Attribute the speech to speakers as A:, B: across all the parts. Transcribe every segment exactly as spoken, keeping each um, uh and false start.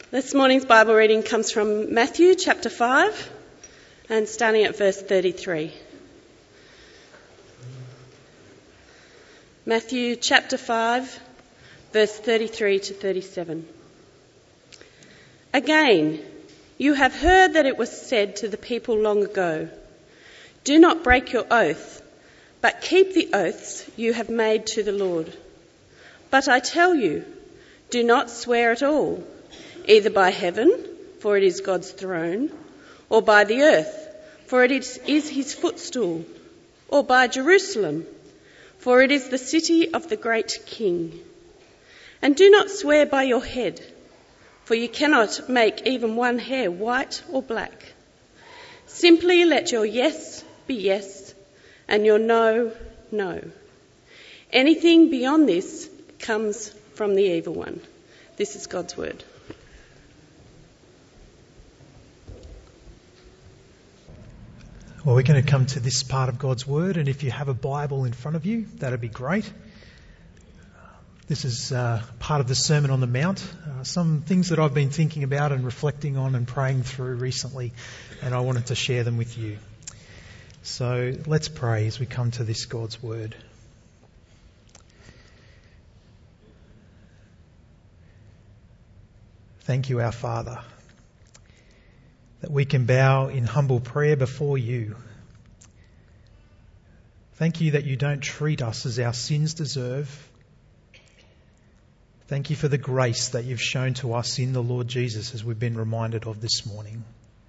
A: This morning's Bible reading comes from Matthew chapter five and starting at verse thirty-three. Matthew chapter five, verse thirty-three to thirty-seven. Again, you have heard that it was said to the people long ago, "Do not break your oath, but keep the oaths you have made to the Lord. But I tell you, do not swear at all, either by heaven, for it is God's throne, or by the earth, for it is his footstool, or by Jerusalem, for it is the city of the great King. And do not swear by your head, for you cannot make even one hair white or black. Simply let your yes be yes, and your no, no. Anything beyond this comes from the evil one." This is God's word.
B: Well, we're going to come to this part of God's Word, and if you have a Bible in front of you, that'd be great. This is uh, part of the Sermon on the Mount, uh, some things that I've been thinking about and reflecting on and praying through recently, and I wanted to share them with you. So let's pray as we come to this God's Word. Thank you, our Father, that we can bow in humble prayer before you. Thank you that you don't treat us as our sins deserve. Thank you for the grace that you've shown to us in the Lord Jesus, as we've been reminded of this morning.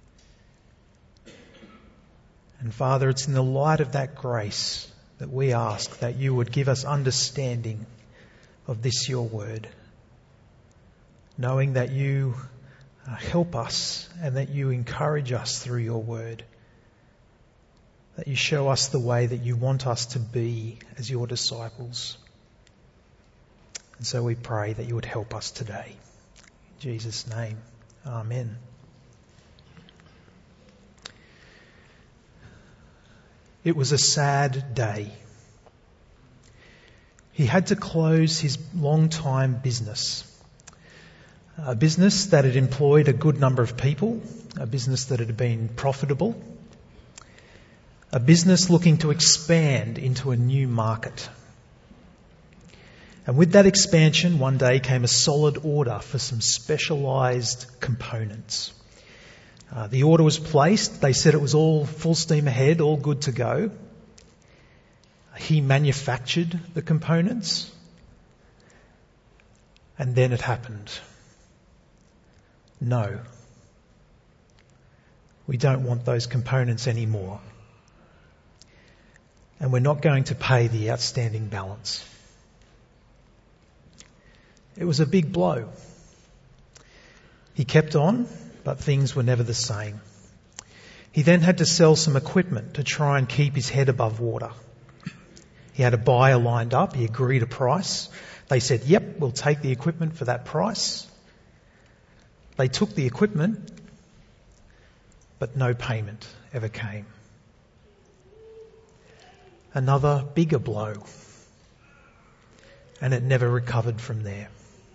B: And Father, it's in the light of that grace that we ask that you would give us understanding of this your word, knowing that you Uh, help us and that you encourage us through your word, that you show us the way that you want us to be as your disciples. And so we pray that you would help us today. In Jesus' name, amen. It was a sad day. He had to close his long-time business. A business that had employed a good number of people, a business that had been profitable, a business looking to expand into a new market. And with that expansion, one day came a solid order for some specialised components. Uh, the order was placed. They said it was all full steam ahead, all good to go. He manufactured the components. And then it happened. No, we don't want those components anymore. And we're not going to pay the outstanding balance. It was a big blow. He kept on, but things were never the same. He then had to sell some equipment to try and keep his head above water. He had a buyer lined up. He agreed a price. They said, "Yep, we'll take the equipment for that price." They took the equipment, but no payment ever came. Another bigger blow, and it never recovered from there.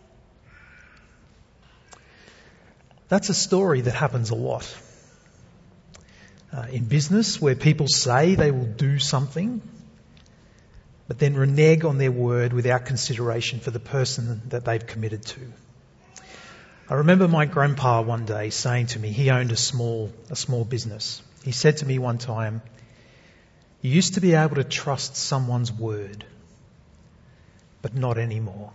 B: That's a story that happens a lot. Uh, in business, where people say they will do something, but then renege on their word without consideration for the person that they've committed to. I remember my grandpa one day saying to me, he owned a small a small business. He said to me one time, "You used to be able to trust someone's word, but not anymore."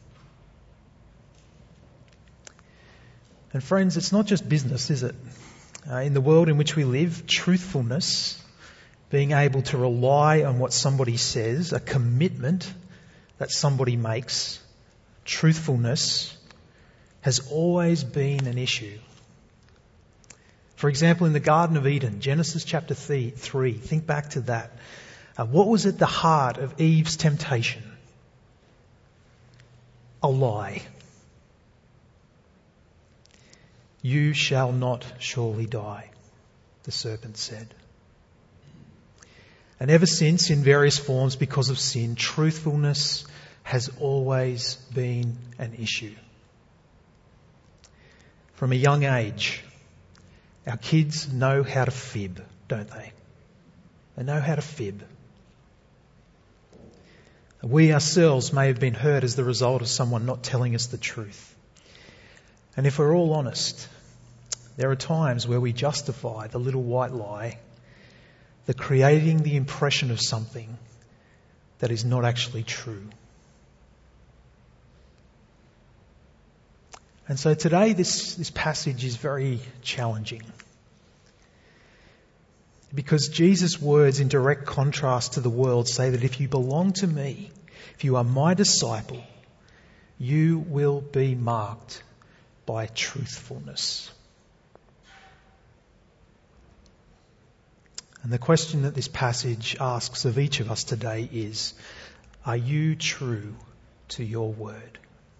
B: And friends, it's not just business, is it? Uh, in the world in which we live, truthfulness, being able to rely on what somebody says, a commitment that somebody makes, truthfulness has always been an issue. For example, in the Garden of Eden, Genesis chapter three, think back to that. Uh, what was at the heart of Eve's temptation? A lie. "You shall not surely die," the serpent said. And ever since, in various forms because of sin, truthfulness has always been an issue. From a young age, our kids know how to fib, don't they? They know how to fib. We ourselves may have been hurt as the result of someone not telling us the truth. And if we're all honest, there are times where we justify the little white lie, the creating the impression of something that is not actually true. And so today this, this passage is very challenging. Because Jesus' words in direct contrast to the world say that if you belong to me, if you are my disciple, you will be marked by truthfulness. And the question that this passage asks of each of us today is, are you true to your word?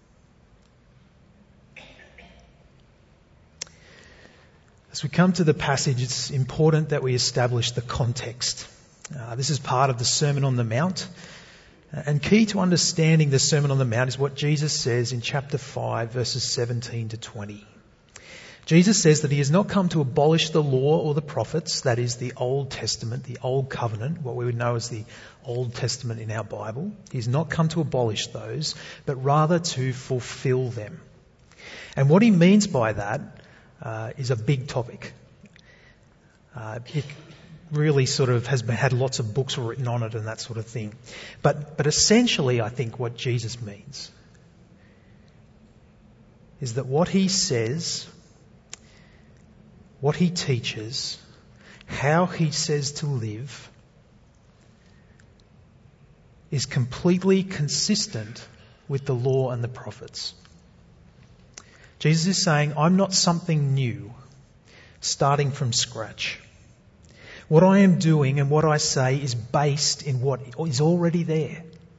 B: As we come to the passage, it's important that we establish the context. Uh, this is part of the Sermon on the Mount. And key to understanding the Sermon on the Mount is what Jesus says in chapter five, verses seventeen to twenty. Jesus says that he has not come to abolish the law or the prophets, that is the Old Testament, the Old Covenant, what we would know as the Old Testament in our Bible. He has not come to abolish those, but rather to fulfill them. And what he means by that Uh, is a big topic. Uh, it really sort of has been, had lots of books written on it and that sort of thing. But, but essentially, I think what Jesus means is that what he says, what he teaches, how he says to live is completely consistent with the law and the prophets. Jesus is saying, I'm not something new, starting from scratch. What I am doing and what I say is based in what is already there.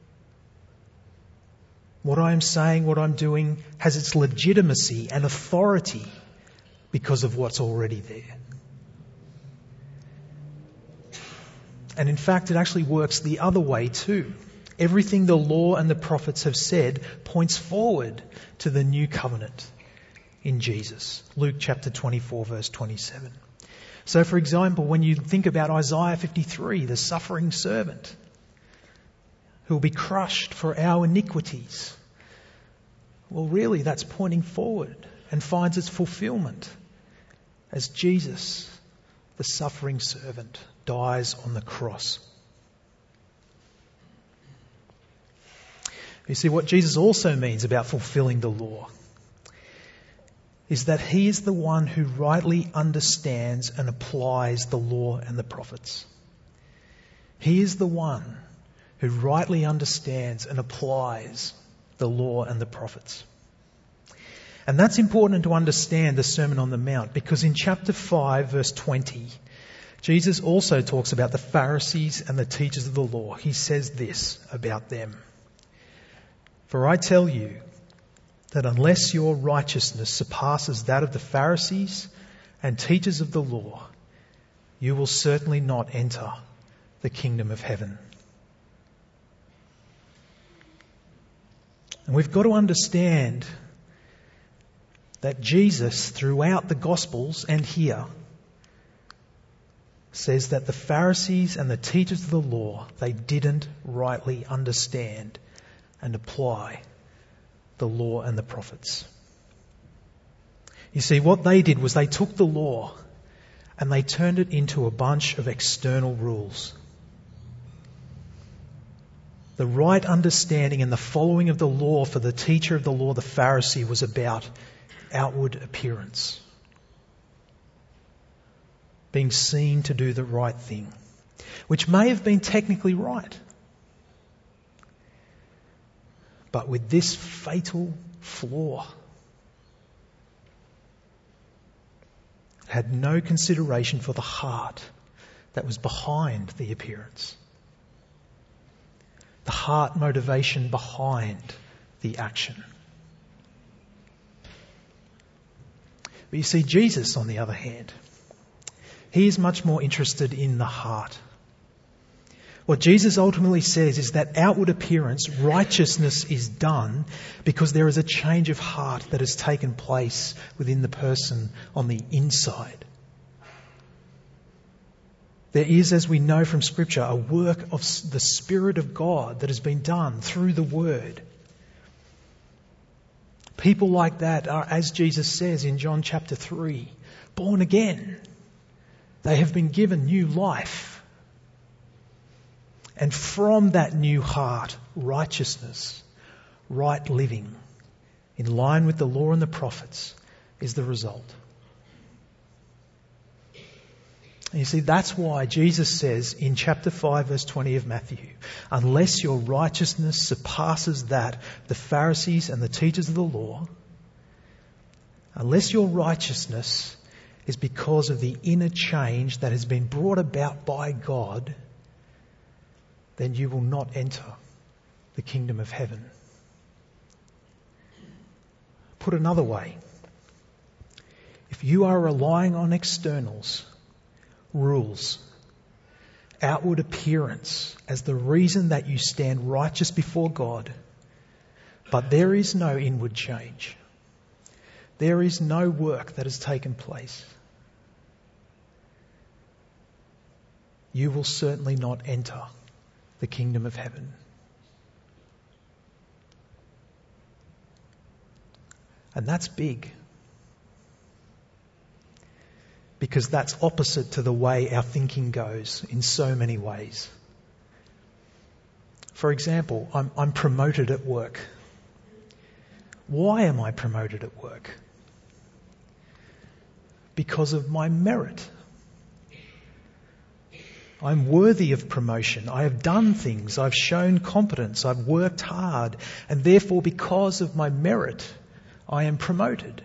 B: What I am saying, what I'm doing, has its legitimacy and authority because of what's already there. And in fact, it actually works the other way too. Everything the law and the prophets have said points forward to the new covenant in Jesus. Luke chapter twenty-four, verse twenty-seven. So for example, when you think about Isaiah fifty-three, the suffering servant who will be crushed for our iniquities, well really that's pointing forward and finds its fulfillment as Jesus, the suffering servant, dies on the cross. You see, what Jesus also means about fulfilling the law is that he is the one who rightly understands and applies the law and the prophets. He is the one who rightly understands and applies the law and the prophets. And that's important to understand the Sermon on the Mount, because in chapter five, verse twenty, Jesus also talks about the Pharisees and the teachers of the law. He says this about them: "For I tell you, that unless your righteousness surpasses that of the Pharisees and teachers of the law, you will certainly not enter the kingdom of heaven." And we've got to understand that Jesus, throughout the Gospels and here, says that the Pharisees and the teachers of the law, they didn't rightly understand and apply the law and the prophets. You see, what they did was they took the law and they turned it into a bunch of external rules. The right understanding and the following of the law for the teacher of the law, the Pharisee, was about outward appearance, being seen to do the right thing, which may have been technically right, but with this fatal flaw: had no consideration for the heart that was behind the appearance, the heart motivation behind the action. But you see, Jesus, on the other hand, he is much more interested in the heart. What Jesus ultimately says is that outward appearance, righteousness, is done because there is a change of heart that has taken place within the person on the inside. There is, as we know from Scripture, a work of the Spirit of God that has been done through the Word. People like that are, as Jesus says in John chapter three, born again. They have been given new life. And from that new heart, righteousness, right living, in line with the law and the prophets, is the result. And you see, that's why Jesus says in chapter five, verse twenty of Matthew, unless your righteousness surpasses that of the Pharisees and the teachers of the law, unless your righteousness is because of the inner change that has been brought about by God, then you will not enter the kingdom of heaven. Put another way, if you are relying on externals, rules, outward appearance as the reason that you stand righteous before God, but there is no inward change, there is no work that has taken place, you will certainly not enter the kingdom of heaven. And that's big. Because that's opposite to the way our thinking goes in so many ways. For example, I'm, I'm promoted at work. Why am I promoted at work? Because of my merit. I'm worthy of promotion. I have done things. I've shown competence. I've worked hard. And therefore, because of my merit, I am promoted.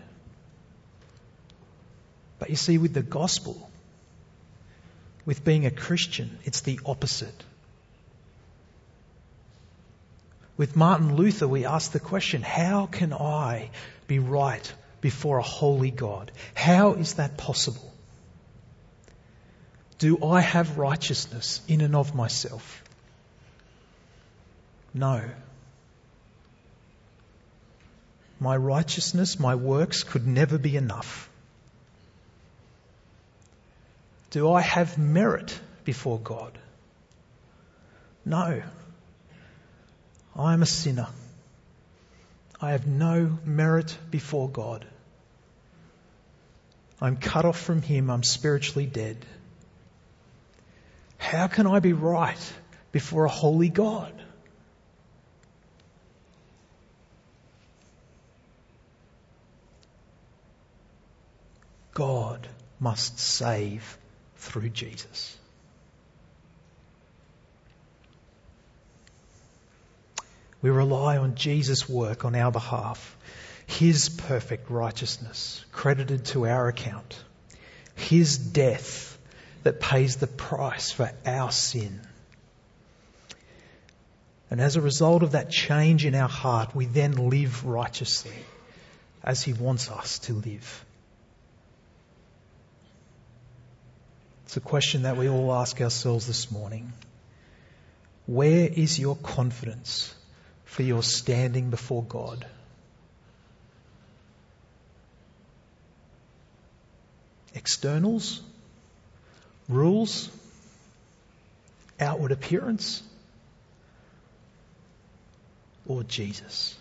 B: But you see, with the gospel, with being a Christian, it's the opposite. With Martin Luther, we ask the question, how can I be right before a holy God? How is that possible? Do I have righteousness in and of myself? No. My righteousness, my works could never be enough. Do I have merit before God? No. I am a sinner. I have no merit before God. I'm cut off from Him. I'm spiritually dead. How can I be right before a holy God? God must save through Jesus. We rely on Jesus' work on our behalf, His perfect righteousness credited to our account, His death that pays the price for our sin. And as a result of that change in our heart, we then live righteously as He wants us to live. It's a question that we all ask ourselves this morning. Where is your confidence for your standing before God? Externals? Rules? Outward appearance? Or Jesus?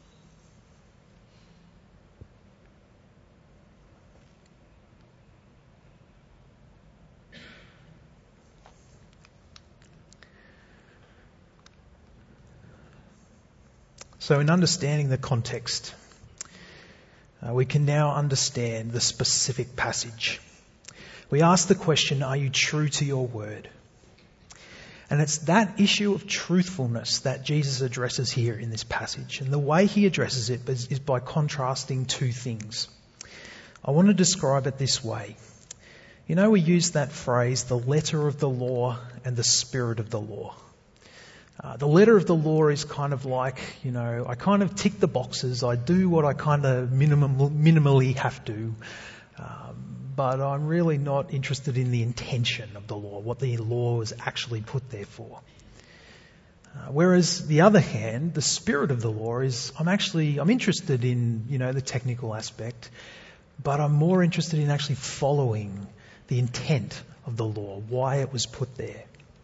B: So in understanding the context, uh, we can now understand the specific passage. We ask the question, are you true to your word? And it's that issue of truthfulness that Jesus addresses here in this passage. And the way He addresses it is, is by contrasting two things. I want to describe it this way. You know, we use that phrase, the letter of the law and the spirit of the law. Uh, the letter of the law is kind of like, you know, I kind of tick the boxes. I do what I kind of minimum, minimally have to. Um, but I'm really not interested in the intention of the law, what the law was actually put there for. Uh, whereas the other hand, the spirit of the law is, I'm actually, I'm interested in, you know, the technical aspect, but I'm more interested in actually following the intent of the law, why it was put there.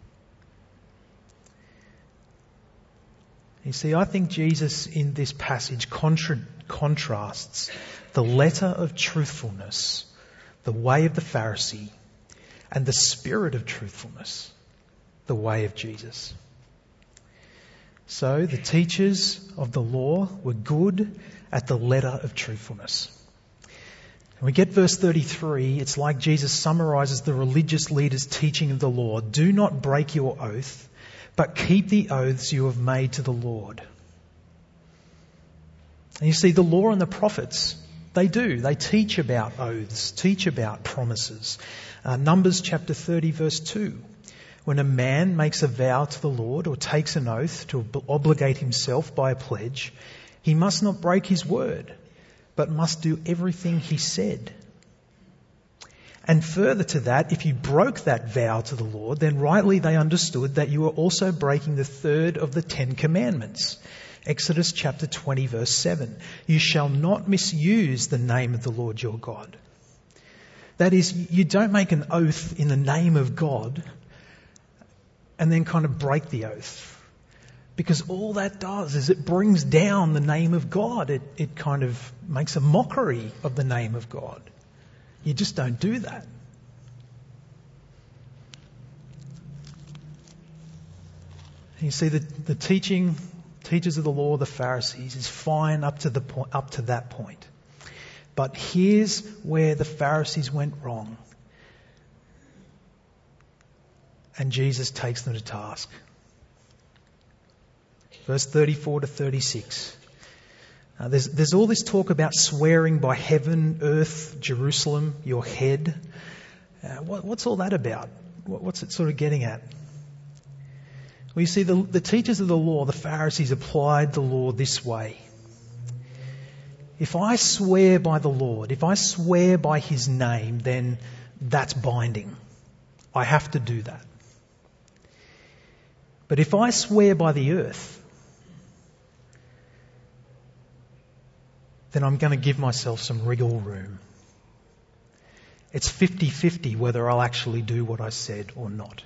B: You see, I think Jesus in this passage contra- contrasts the letter of truthfulness, the way of the Pharisee, and the spirit of truthfulness, the way of Jesus. So the teachers of the law were good at the letter of truthfulness. When we get verse thirty-three, it's like Jesus summarizes the religious leaders' teaching of the law. Do not break your oath, but keep the oaths you have made to the Lord. And you see, the law and the prophets, they do. They teach about oaths, teach about promises. Uh, Numbers chapter thirty, verse two. When a man makes a vow to the Lord or takes an oath to obligate himself by a pledge, he must not break his word, but must do everything he said. And further to that, if you broke that vow to the Lord, then rightly they understood that you were also breaking the third of the Ten Commandments. Exodus chapter twenty, verse seven. You shall not misuse the name of the Lord your God. That is, you don't make an oath in the name of God and then kind of break the oath. Because all that does is it brings down the name of God. It, it kind of makes a mockery of the name of God. You just don't do that. You see, the, the teaching, teachers of the law, the Pharisees, is fine up to the point, up to that point. But here's where the Pharisees went wrong. And Jesus takes them to task. Verse thirty-four to thirty-six. Uh, there's, there's all this talk about swearing by heaven, earth, Jerusalem, your head. Uh, what, what's all that about? What, what's it sort of getting at? Well, you see, the, the teachers of the law, the Pharisees, applied the law this way. If I swear by the Lord, if I swear by his name, then that's binding. I have to do that. But if I swear by the earth, then I'm going to give myself some wriggle room. It's fifty-fifty whether I'll actually do what I said or not.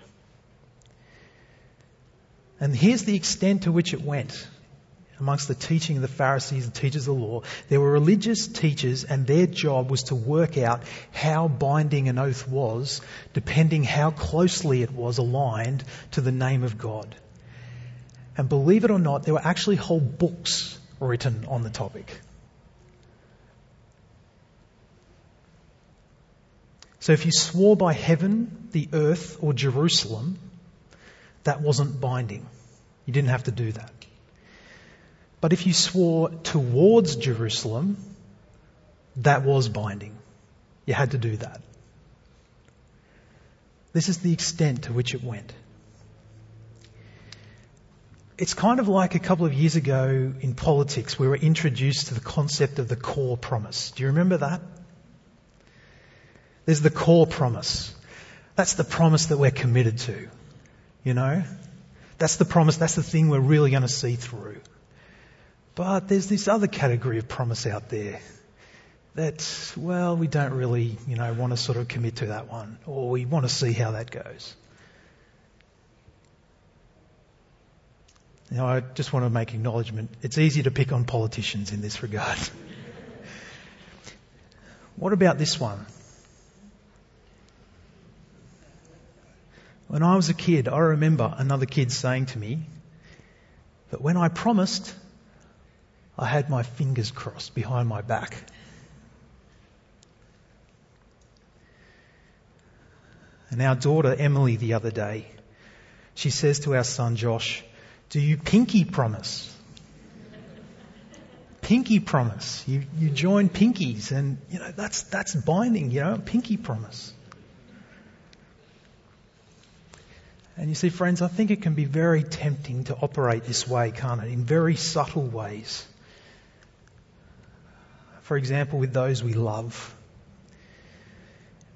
B: And here's the extent to which it went amongst the teaching of the Pharisees and teachers of the law. There were religious teachers and their job was to work out how binding an oath was, depending how closely it was aligned to the name of God. And believe it or not, there were actually whole books written on the topic. So if you swore by heaven, the earth, or Jerusalem, that wasn't binding. You didn't have to do that. But if you swore towards Jerusalem, that was binding. You had to do that. This is the extent to which it went. It's kind of like a couple of years ago in politics, we were introduced to the concept of the core promise. Do you remember that? There's the core promise. That's the promise that we're committed to. You know? That's the promise, that's the thing we're really going to see through. But there's this other category of promise out there that, well, we don't really, you know, want to sort of commit to that one, or we want to see how that goes. Now, I just want to make acknowledgement. It's easy to pick on politicians in this regard. What about this one? When I was a kid, I remember another kid saying to me that when I promised, I had my fingers crossed behind my back. And our daughter Emily the other day, she says to our son Josh, do you pinky promise? Pinky promise. You you join pinkies and, you know, that's that's binding, you know, pinky promise. And you see, friends, I think it can be very tempting to operate this way, can't it? In very subtle ways. For example, with those we love.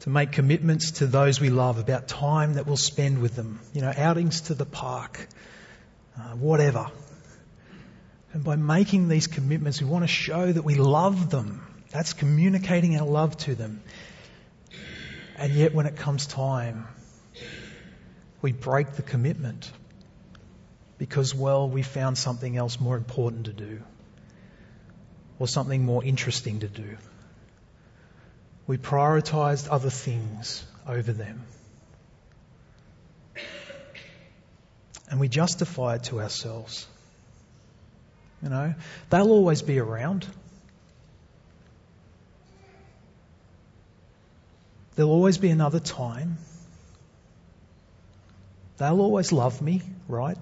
B: to make commitments to those we love about time that we'll spend with them, you know, outings to the park, uh, whatever. And by making these commitments, we want to show that we love them. That's communicating our love to them. And yet when it comes time, we break the commitment because, well, we found something else more important to do or something more interesting to do. We prioritised other things over them. And we justify it to ourselves. You know, they'll always be around. There'll always be another time. They'll always love me, right?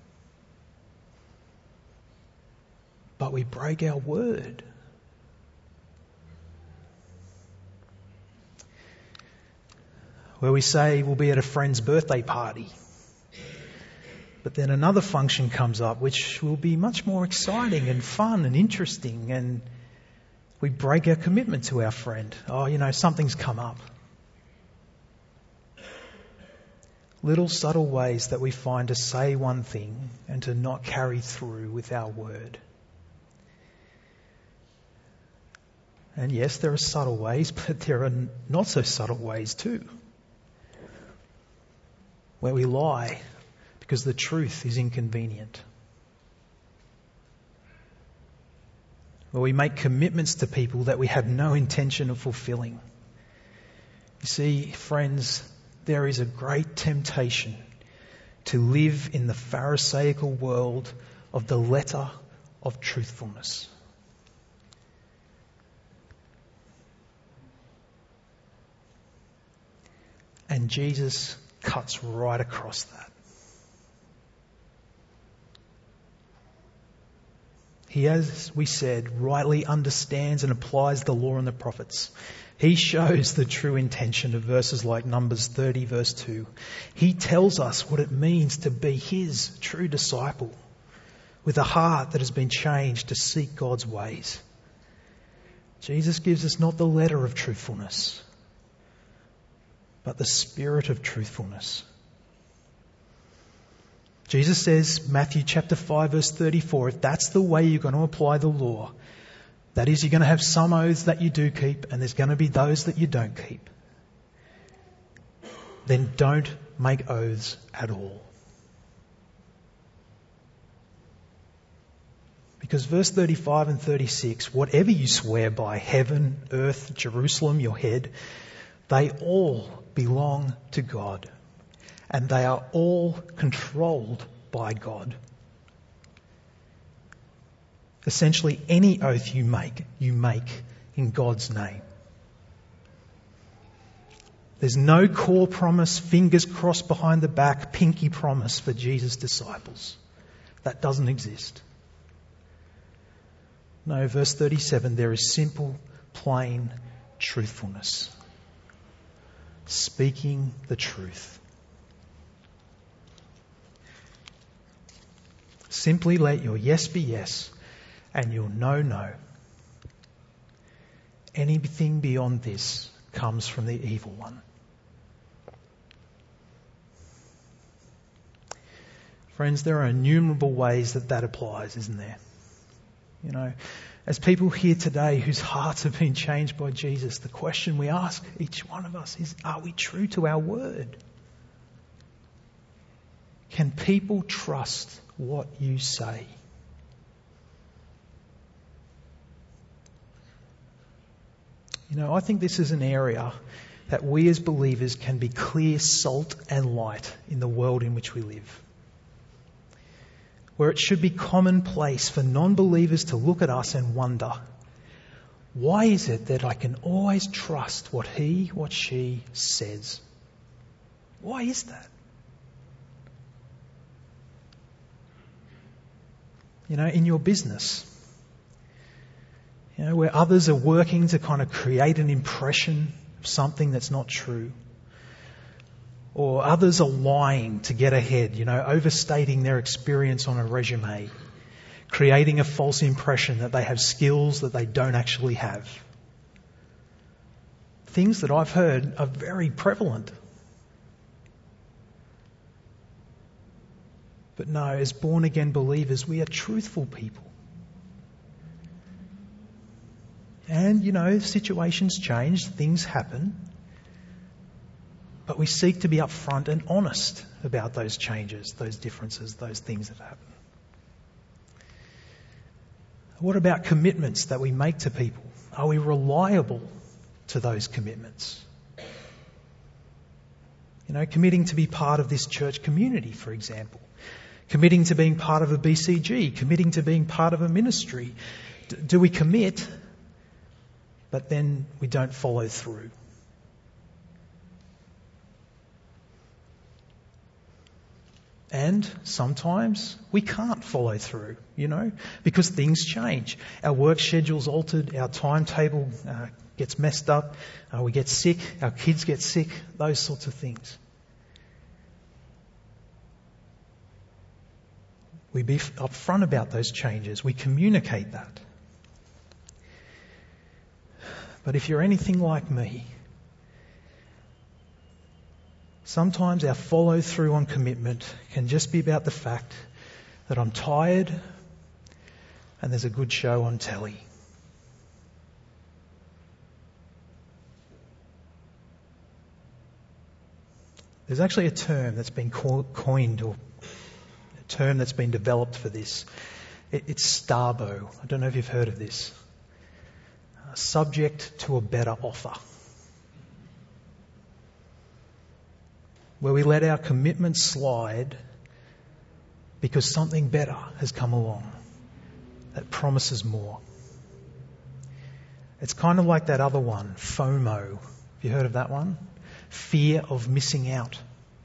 B: But we break our word. Where we say we'll be at a friend's birthday party. But then another function comes up which will be much more exciting and fun and interesting, and we break our commitment to our friend. Oh, you know, something's come up. Little subtle ways that we find to say one thing and to not carry through with our word. And yes, there are subtle ways, but there are not so subtle ways too. Where we lie because the truth is inconvenient. Where we make commitments to people that we have no intention of fulfilling. You see, friends, there is a great temptation to live in the Pharisaical world of the letter of truthfulness. And Jesus cuts right across that. He, as we said, rightly understands and applies the law and the prophets. He shows the true intention of verses like Numbers thirty verse two. He tells us what it means to be his true disciple with a heart that has been changed to seek God's ways. Jesus gives us not the letter of truthfulness, but the spirit of truthfulness. Jesus says, Matthew chapter five verse thirty-four, if that's the way you're going to apply the law, that is, you're going to have some oaths that you do keep and there's going to be those that you don't keep, then don't make oaths at all. Because verse thirty-five and thirty-six, whatever you swear by, heaven, earth, Jerusalem, your head, they all belong to God. And they are all controlled by God. Essentially, any oath you make, you make in God's name. There's no core promise, fingers crossed behind the back, pinky promise for Jesus' disciples. That doesn't exist. No, verse thirty-seven, there is simple, plain truthfulness. Speaking the truth. Simply let your yes be yes and your no, no. Anything beyond this comes from the evil one. Friends, there are innumerable ways that that applies, isn't there? You know, as people here today whose hearts have been changed by Jesus, the question we ask each one of us is, are we true to our word? Can people trust what you say? You know, I think this is an area that we as believers can be clear salt and light in the world in which we live. Where it should be commonplace for non-believers to look at us and wonder, why is it that I can always trust what he, what she says? Why is that? You know, in your business, you know, where others are working to kind of create an impression of something that's not true. Or others are lying to get ahead, you know, overstating their experience on a resume, creating a false impression that they have skills that they don't actually have. things that I've heard are very prevalent. But no, as born-again believers, we are truthful people. And, you know, situations change, things happen. But we seek to be upfront and honest about those changes, those differences, those things that happen. What about commitments that we make to people? Are we reliable to those commitments? You know, committing to be part of this church community, for example. Committing to being part of a B C G, committing to being part of a ministry. D- do we commit, but then we don't follow through? And sometimes we can't follow through, you know, because things change. Our work schedule's altered, our timetable uh, gets messed up, uh, we get sick, our kids get sick, those sorts of things. We be upfront about those changes. We communicate that. But if you're anything like me, sometimes our follow through on commitment can just be about the fact that I'm tired and there's a good show on telly. There's actually a term that's been coined, or a term that's been developed for this. It's STARBO. I don't know if you've heard of this. Uh, subject to a better offer. Where we let our commitment slide because something better has come along that promises more. It's kind of like that other one, FOMO. Have you heard of that one? Fear of missing out.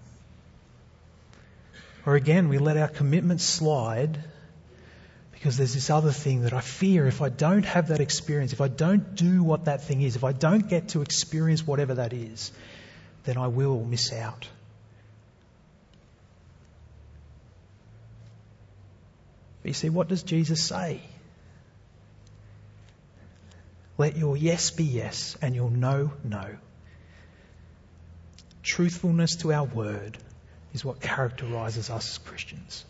B: Or again, we let our commitment slide because there's this other thing that I fear if I don't have that experience, if I don't do what that thing is, if I don't get to experience whatever that is, then I will miss out. But you see, what does Jesus say? Let your yes be yes and your no, no. Truthfulness to our word is what characterises us as Christians.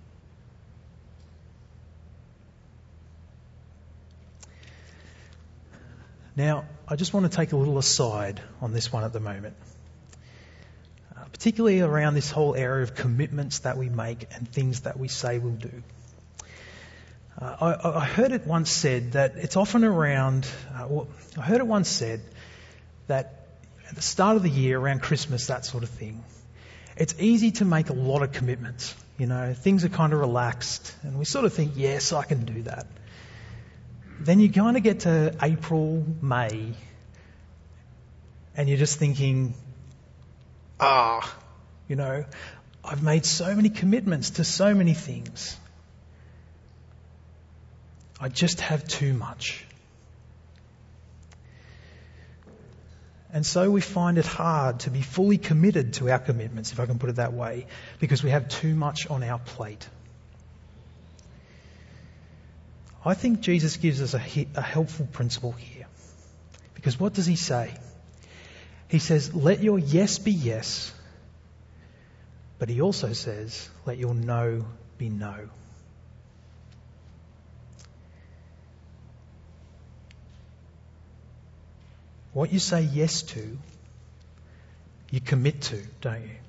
B: Now, I just want to take a little aside on this one at the moment, uh, particularly around this whole area of commitments that we make and things that we say we'll do. Uh, I, I heard it once said that it's often around, uh, well, I heard it once said that at the start of the year, around Christmas, that sort of thing, it's easy to make a lot of commitments. You know, things are kind of relaxed and we sort of think, yes, I can do that. Then you kind of get to April, May, and you're just thinking, ah, you know, I've made so many commitments to so many things. I just have too much. And so we find it hard to be fully committed to our commitments, if I can put it that way, because we have too much on our plate. I think Jesus gives us a, a helpful principle here. Because what does he say? He says, let your yes be yes, but he also says, let your no be no. What you say yes to, you commit to, don't you?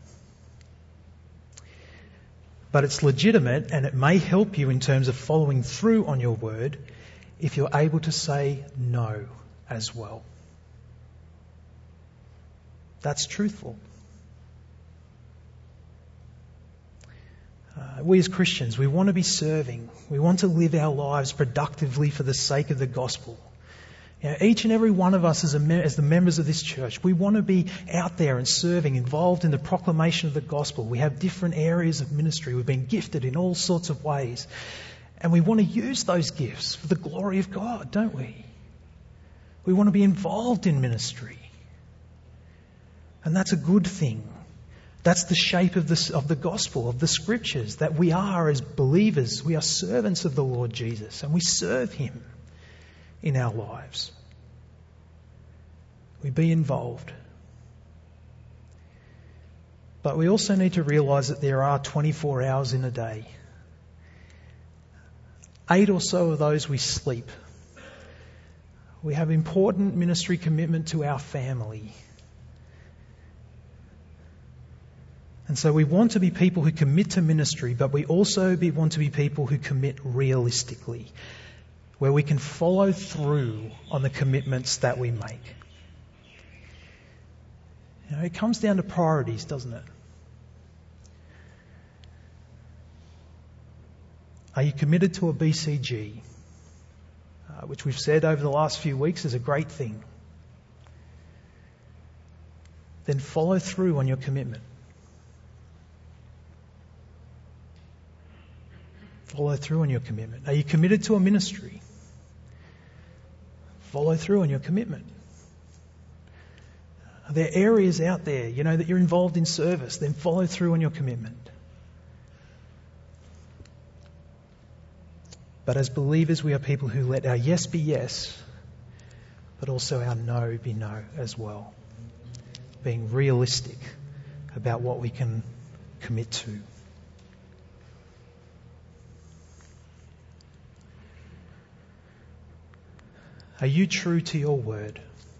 B: But it's legitimate and it may help you in terms of following through on your word if you're able to say no as well. That's truthful. Uh, we as Christians, we want to be serving. We want to live our lives productively for the sake of the gospel. You know, each and every one of us as, a me- as the members of this church, we want to be out there and serving, involved in the proclamation of the gospel. We have different areas of ministry. We've been gifted in all sorts of ways. And we want to use those gifts for the glory of God, don't we? We want to be involved in ministry. And that's a good thing. That's the shape of the, of the gospel, of the scriptures, that we are as believers, we are servants of the Lord Jesus and we serve him in our lives. We be involved. But we also need to realise that there are twenty-four hours in a day. Eight or so of those we sleep. We have important ministry commitment to our family. And so we want to be people who commit to ministry, but we also be, want to be people who commit realistically, where we can follow through on the commitments that we make. You know, it comes down to priorities, doesn't it? Are you committed to a B C G? Uh, which we've said over the last few weeks is a great thing. Then follow through on your commitment. Follow through on your commitment. Are you committed to a ministry? Follow through on your commitment. Are there areas out there, you know, that you're involved in service? Then follow through on your commitment. But as believers, we are people who let our yes be yes, but also our no be no as well. Being realistic about what we can commit to. Are you true to your word?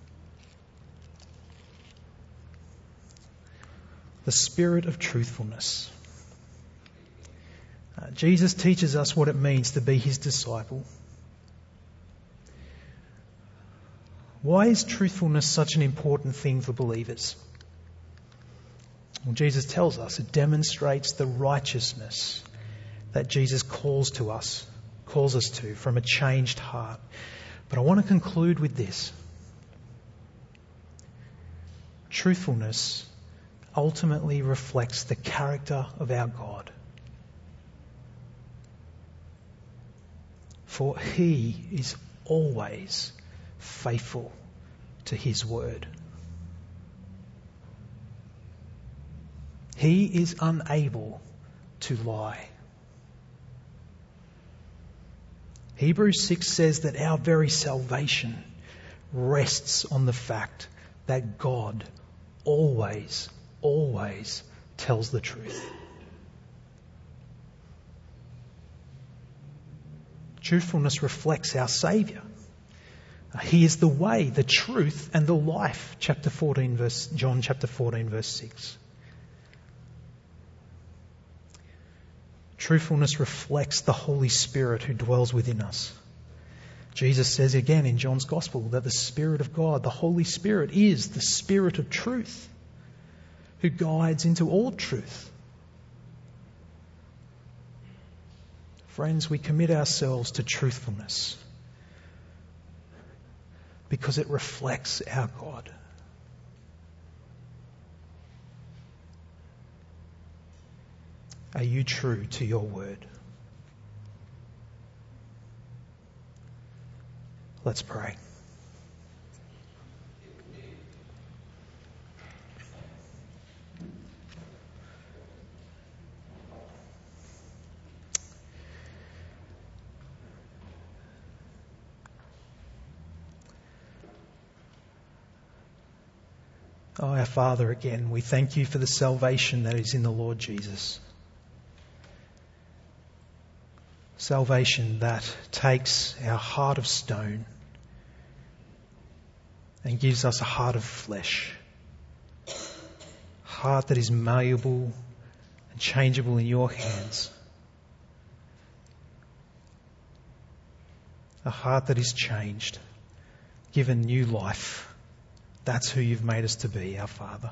B: The spirit of truthfulness. Uh, Jesus teaches us what it means to be his disciple. Why is truthfulness such an important thing for believers? Well, Jesus tells us it demonstrates the righteousness that Jesus calls to us, calls us to from a changed heart. But I want to conclude with this. Truthfulness ultimately reflects the character of our God. For he is always faithful to his word. He is unable to lie. Hebrews six says that our very salvation rests on the fact that God always, always tells the truth. Truthfulness reflects our Saviour. He is the way, the truth, and the life. Chapter fourteen, verse John, chapter fourteen, verse six. Truthfulness reflects the Holy Spirit who dwells within us. Jesus says again in John's Gospel that the Spirit of God, the Holy Spirit, is the Spirit of truth who guides into all truth. Friends, we commit ourselves to truthfulness because it reflects our God. Are you true to your word? Let's pray. Oh, our Father, again, we thank you for the salvation that is in the Lord Jesus. Salvation that takes our heart of stone and gives us a heart of flesh. A heart that is malleable and changeable in your hands. A heart that is changed, given new life. That's who you've made us to be, our Father.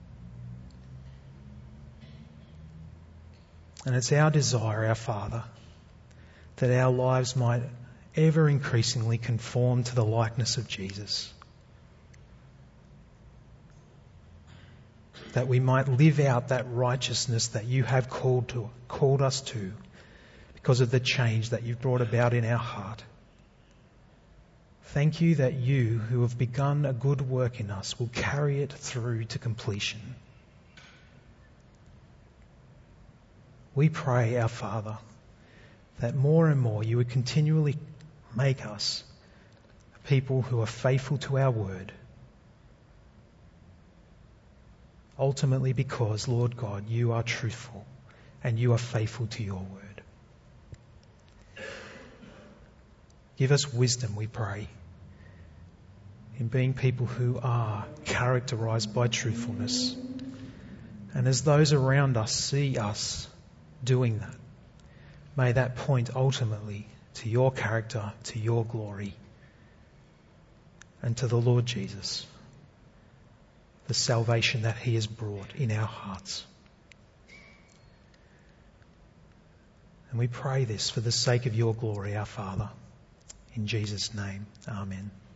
B: And it's our desire, our Father, that our lives might ever increasingly conform to the likeness of Jesus. That we might live out that righteousness that you have called to, called us to because of the change that you've brought about in our heart. Thank you that you, who have begun a good work in us, will carry it through to completion. We pray, our Father, that more and more you would continually make us people who are faithful to our word, ultimately because, Lord God, you are truthful and you are faithful to your word. Give us wisdom, we pray, in being people who are characterised by truthfulness. And as those around us see us doing that, may that point ultimately to your character, to your glory, and to the Lord Jesus, the salvation that he has brought in our hearts. And we pray this for the sake of your glory, our Father. In Jesus' name, amen.